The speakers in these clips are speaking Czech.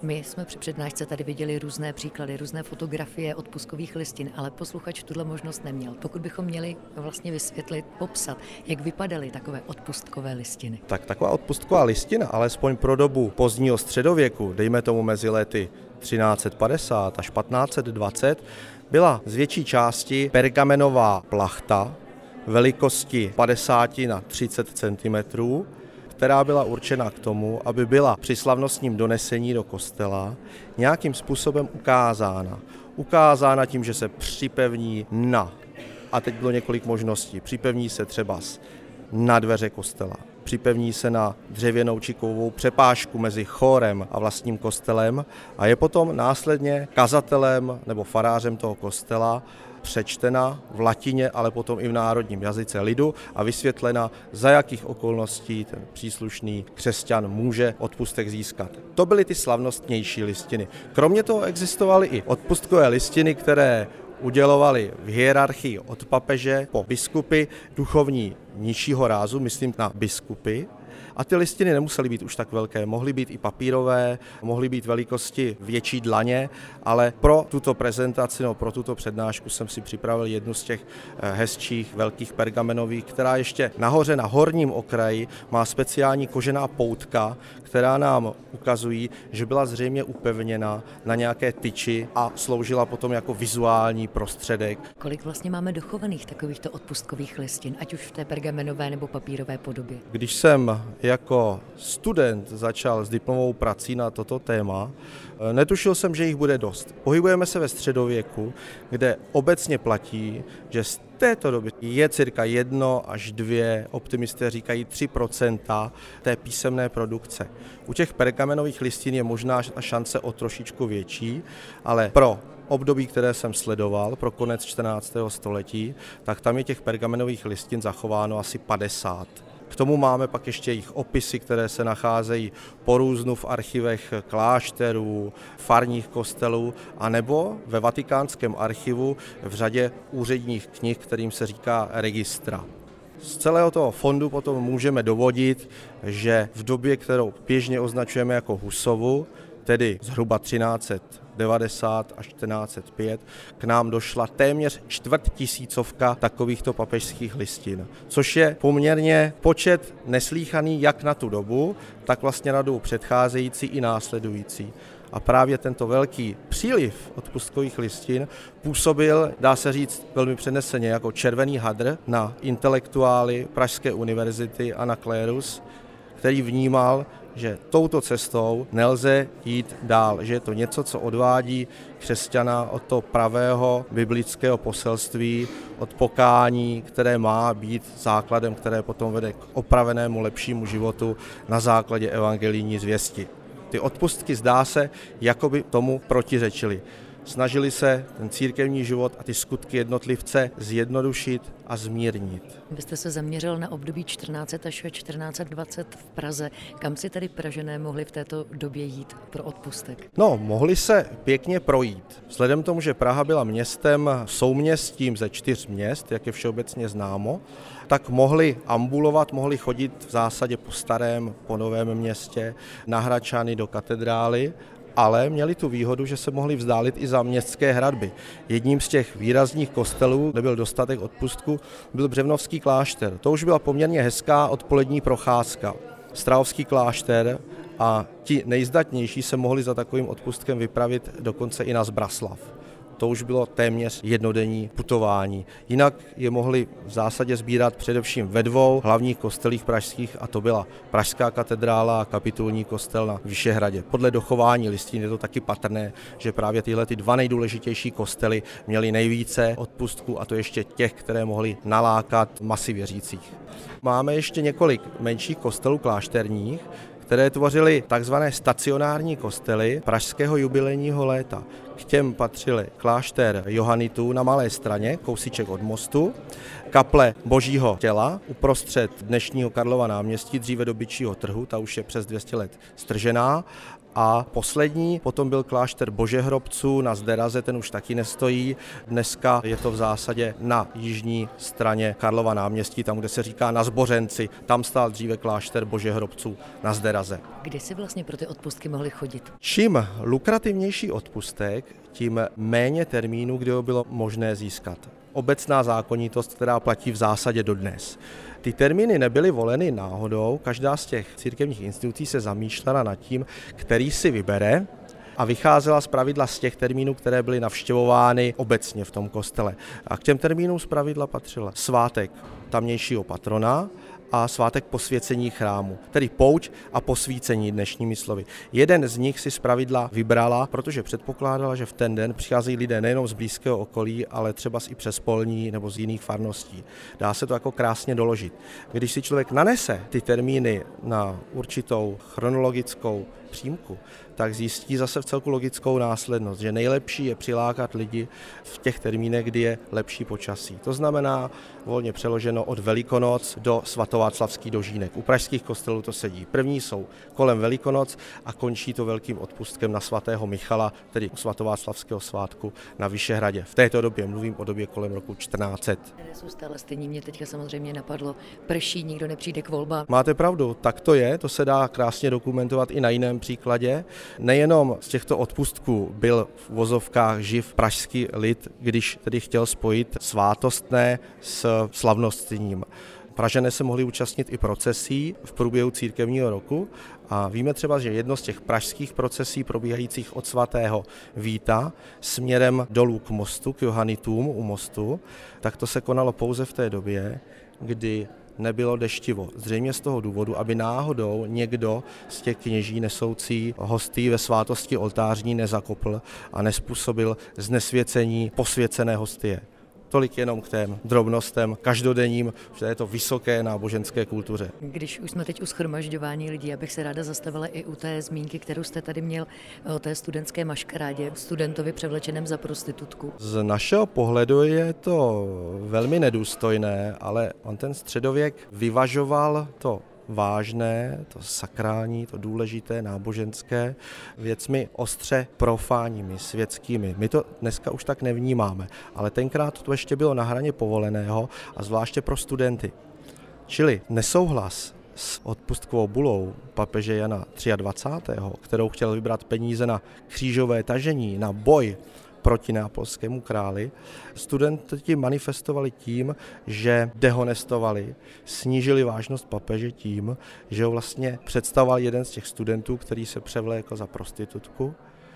My jsme při přednášce tady viděli různé příklady, různé fotografie odpustkových listin, ale posluchač tuhle možnost neměl. Pokud bychom měli vlastně vysvětlit, popsat, jak vypadaly takové odpustkové listiny. Tak taková odpustková listina, alespoň pro dobu pozdního středověku, dejme tomu mezi lety 1350 až 1520, byla z větší části pergamenová plachta velikosti 50 na 30 cm, která byla určena k tomu, aby byla při slavnostním donesení do kostela nějakým způsobem ukázána. Ukázána tím, že se připevní na, a teď bylo několik možností, připevní se třeba na dveře kostela, připevní se na dřevěnou či kovovou přepážku mezi chórem a vlastním kostelem a je potom následně kazatelem nebo farářem toho kostela přečtena v latině, ale potom i v národním jazyce lidu a vysvětlena, za jakých okolností ten příslušný křesťan může odpustek získat. To byly ty slavnostnější listiny. Kromě toho existovaly i odpustkové listiny, které udělovali v hierarchii od papeže po biskupy duchovní nižšího rázu, myslím na biskupy. A ty listiny nemusely být už tak velké, mohly být i papírové, mohly být velikosti větší dlaně, ale pro tuto prezentaci, pro tuto přednášku jsem si připravil jednu z těch hezčích velkých pergamenových, která ještě nahoře na horním okraji má speciální kožená poutka, která nám ukazují, že byla zřejmě upevněna na nějaké tyči a sloužila potom jako vizuální prostředek. Kolik vlastně máme dochovaných takovýchto odpustkových listin, ať už v té pergamenové nebo papírové podobě? Když jsem jako student začal s diplomovou prací na toto téma, netušil jsem, že jich bude dost. Pohybujeme se ve středověku, kde obecně platí, že z této doby je cirka 1 až 2, optimisté říkají 3% té písemné produkce. U těch pergamenových listin je možná šance o trošičku větší, ale pro období, které jsem sledoval, pro konec 14. století, tak tam je těch pergamenových listin zachováno asi 50. K tomu máme pak ještě jejich opisy, které se nacházejí po různu v archivech klášterů, farních kostelů, anebo ve Vatikánském archivu v řadě úředních knih, kterým se říká registra. Z celého toho fondu potom můžeme dovodit, že v době, kterou běžně označujeme jako Husovu, tedy zhruba 1390 až 1405, k nám došla téměř 400 takovýchto papežských listin, což je poměrně počet neslýchaný jak na tu dobu, tak vlastně na dobu předcházející i následující. A právě tento velký příliv odpustkových listin působil, dá se říct velmi přeneseně, jako červený hadr na intelektuály Pražské univerzity a na klérus, který vnímal, že touto cestou nelze jít dál, že je to něco, co odvádí křesťana od toho pravého biblického poselství, od pokání, které má být základem, které potom vede k opravenému lepšímu životu na základě evangelijní zvěsti. Ty odpustky, zdá se, jakoby tomu protiřečily. Snažili se ten církevní život a ty skutky jednotlivce zjednodušit a zmírnit. Vy jste se zaměřil na období 1400 až 1420 v Praze. Kam si tedy Pražané mohli v této době jít pro odpustek? No, mohli se pěkně projít. Vzhledem k tomu, že Praha byla městem souměstím ze 4 měst, jak je všeobecně známo, tak mohli ambulovat, mohli chodit v zásadě po starém, po novém městě, na Hradčany do katedrály, ale měli tu výhodu, že se mohli vzdálit i za městské hradby. Jedním z těch výrazných kostelů, kde byl dostatek odpustku, byl Břevnovský klášter. To už byla poměrně hezká odpolední procházka. Strahovský klášter a ti nejzdatnější se mohli za takovým odpustkem vypravit dokonce i na Zbraslav. To už bylo téměř jednodenní putování. Jinak je mohli v zásadě sbírat především ve 2 hlavních kostelích pražských, a to byla Pražská katedrála a kapitulní kostel na Vyšehradě. Podle dochování listin je to taky patrné, že právě tyhle 2 nejdůležitější kostely měly nejvíce odpustků, a to ještě těch, které mohly nalákat masy věřících. Máme ještě několik menších kostelů klášterních, které tvořily takzvané stacionární kostely pražského jubilejního léta. K těm patřily klášter Johanitů na Malé Straně, kousíček od mostu, kaple Božího těla uprostřed dnešního Karlova náměstí, dříve do Byčího trhu, ta už je přes 200 let stržená, A poslední potom byl klášter Božehrobců na Zderaze, ten už taky nestojí. Dneska je to v zásadě na jižní straně Karlova náměstí, tam, kde se říká na Zbořenci. Tam stál dříve klášter Božehrobců na Zderaze. Kdy si vlastně pro ty odpustky mohli chodit? Čím lukrativnější odpustek, tím méně termínů, kdy ho bylo možné získat. Obecná zákonitost, která platí v zásadě dodnes. Ty termíny nebyly voleny náhodou, každá z těch církevních institucí se zamýšlela nad tím, který si vybere, a vycházela zpravidla z těch termínů, které byly navštěvovány obecně v tom kostele. A k těm termínům zpravidla patřil svátek tamnějšího patrona a svátek posvěcení chrámu, tedy pouť a posvícení dnešními slovy. Jeden z nich si zpravidla vybrala, protože předpokládala, že v ten den přicházejí lidé nejenom z blízkého okolí, ale třeba i přes polní nebo z jiných farností. Dá se to jako krásně doložit. Když si člověk nanese ty termíny na určitou chronologickou přímku, tak zjistí zase v celku logickou následnost, že nejlepší je přilákat lidi v těch termínech, kdy je lepší počasí. To znamená volně přeloženo od Velikonoc do svatováclavský dožínek. U pražských kostelů to sedí. První jsou kolem Velikonoc a končí to velkým odpustkem na svatého Michala, tedy svatováclavského svátku na Vyšehradě. V této době mluvím o době kolem roku 1400. Jsou stále stejný, mě teďka samozřejmě napadlo, prší, nikdo nepřijde k volbám. Máte pravdu, tak to je, to se dá krásně dokumentovat i na jiném příkladě. Nejenom z těchto odpustků byl v uvozovkách živ pražský lid, když tedy chtěl spojit svátostné s slavnostním. Pražané se mohli účastnit i procesí v průběhu církevního roku a víme třeba, že jedno z těch pražských procesí probíhajících od svatého Víta směrem dolů k mostu, k Johanitům u mostu, tak to se konalo pouze v té době, kdy nebylo deštivo. Zřejmě z toho důvodu, aby náhodou někdo z těch kněží nesoucí hostí ve svátosti oltářní nezakopl a nespůsobil znesvěcení posvěcené hostie. Tolik jenom k těm drobnostem každodenním v této vysoké náboženské kultuře. Když už jsme teď u shromažďování lidí, abych se ráda zastavila i u té zmínky, kterou jste tady měl o té studentské maškarádě, studentovi převlečeném za prostitutku. Z našeho pohledu je to velmi nedůstojné, ale on ten středověk vyvažoval to vážné, to sakrální, to důležité, náboženské věcmi ostře profánními, světskými. My to dneska už tak nevnímáme, ale tenkrát to ještě bylo na hraně povoleného a zvláště pro studenty. Čili nesouhlas s odpustkovou bulou papeže Jana 23., kterou chtěl vybrat peníze na křížové tažení, na boj proti neapolskému králi, studenti manifestovali tím, že dehonestovali, snížili vážnost papeže tím, že ho vlastně představoval jeden z těch studentů, který se převlékl za prostitutku,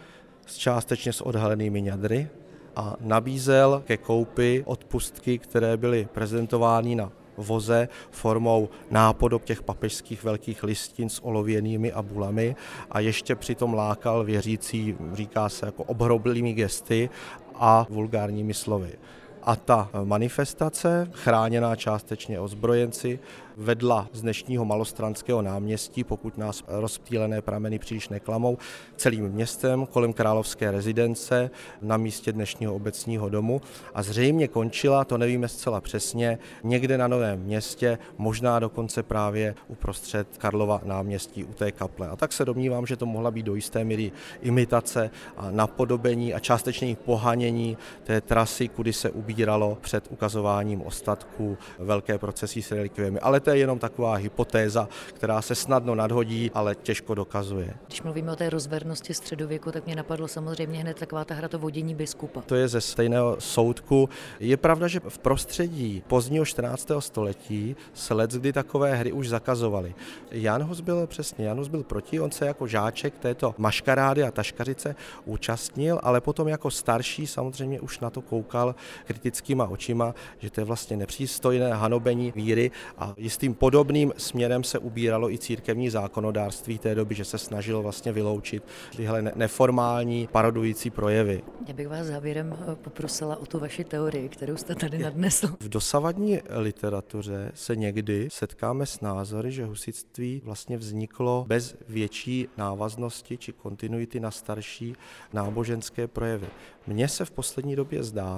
částečně s odhalenými ňadry a nabízel ke koupi odpustky, které byly prezentovány na voze formou nápodob těch papežských velkých listin s olověnými a bulami a ještě přitom lákal věřící, říká se jako obhroblými gesty a vulgárními slovy. A ta manifestace, chráněná částečně ozbrojenci, vedla z dnešního Malostranského náměstí, pokud nás rozptýlené prameny příliš neklamou, celým městem kolem královské rezidence na místě dnešního obecního domu a zřejmě končila, to nevíme zcela přesně, někde na Novém Městě, možná dokonce právě uprostřed Karlova náměstí u té kaple. A tak se domnívám, že to mohla být do jisté míry imitace a napodobení a částečně i pohanění té trasy, kudy se ubíralo před ukazováním ostatků velké procesí s relikviemi. Ale to je jenom taková hypotéza, která se snadno nadhodí, ale těžko dokazuje. Když mluvíme o té rozvernosti středověku, tak mě napadlo samozřejmě hned taková ta hra to vodění biskupa. To je ze stejného soudku. Je pravda, že v prostředí pozdního 14. století se leckdy takové hry už zakazovaly. Janus byl proti, on se jako žáček této maškarády a taškařice účastnil, ale potom jako starší samozřejmě už na to koukal kritickýma očima, že to je vlastně nepřístojné hanobení víry a jistým podobným směrem se ubíralo i církevní zákonodárství té doby, že se snažilo vlastně vyloučit tyhle neformální parodující projevy. Já bych vás závěrem poprosila o tu vaši teorii, kterou jste tady nadnesl. V dosavadní literatuře se někdy setkáme s názory, že husitství vlastně vzniklo bez větší návaznosti či kontinuity na starší náboženské projevy. Mně se v poslední době zdá,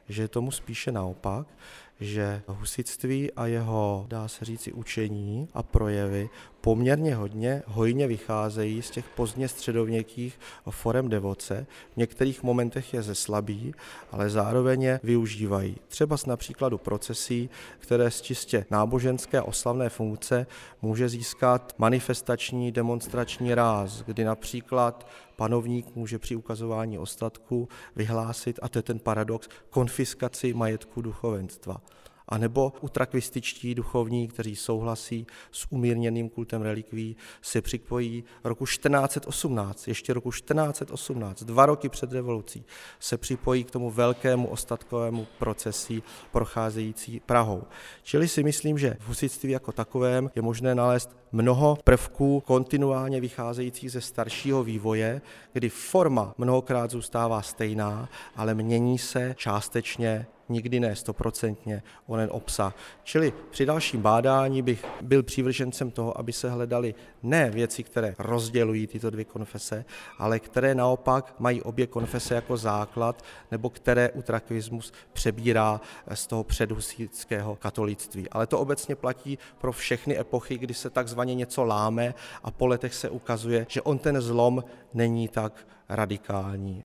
že je tomu spíše naopak, že husitství a jeho, dá se říci, učení a projevy poměrně hojně vycházejí z těch pozdně středověkých forem devoce. V některých momentech je zeslabí, ale zároveň je využívají. Třeba na příkladu procesí, které z čistě náboženské a oslavné funkce může získat manifestační, demonstrační ráz, kdy například panovník může při ukazování ostatků vyhlásit, a to je ten paradox, konfiskaci majetku duchovenstva. A nebo utrakvističtí duchovní, kteří souhlasí s umírněným kultem relikví, se připojí roku 1418, ještě roku 1418, 2 roky před revolucí, se připojí k tomu velkému ostatkovému procesí procházející Prahou. Čili si myslím, že v husitství jako takovém je možné nalézt mnoho prvků kontinuálně vycházejících ze staršího vývoje, kdy forma mnohokrát zůstává stejná, ale mění se částečně, nikdy ne 100%, onen obsah. Čili při dalším bádání bych byl přívržencem toho, aby se hledaly ne věci, které rozdělují tyto dvě konfese, ale které naopak mají obě konfese jako základ, nebo které utrakvismus přebírá z toho předhusitského katolictví. Ale to obecně platí pro všechny epochy, kdy se takzvaně něco láme a po letech se ukazuje, že on ten zlom není tak radikální.